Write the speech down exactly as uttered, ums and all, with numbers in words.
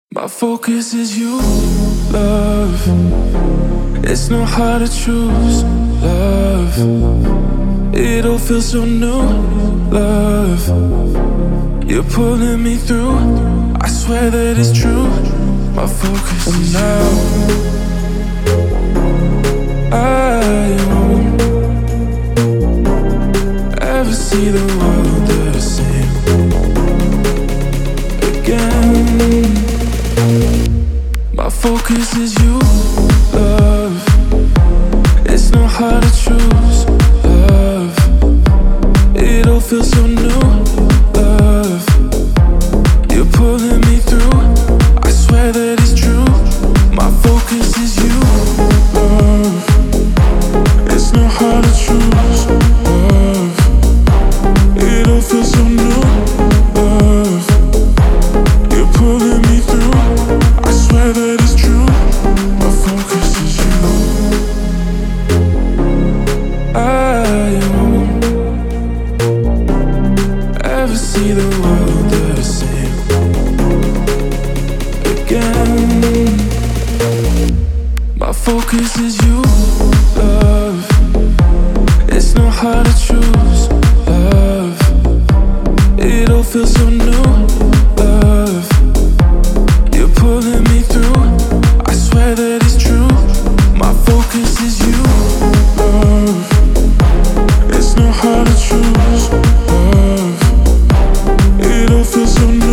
My focus is you, love. It's not hard to choose, love. It all feels so new, love. You're pulling me through, I swear that it's true. My focus and is now I won't ever see the world the same again. My focus is you, love. It's not hard to choose, love. It all feels so new, love. You're pulling me through, I swear that it's true. My focus is you, love. It's not hard to choose, love. It all feels so new, love. You're pulling me through, I swear that it's true. My focus is you. I won't ever see the world the same again. My focus is you, love. It's not hard to choose, love. It all feels so new, love. You're pulling me through, I swear that it's true. My focus is you, love. It's not hard to choose, love. It all feels so new.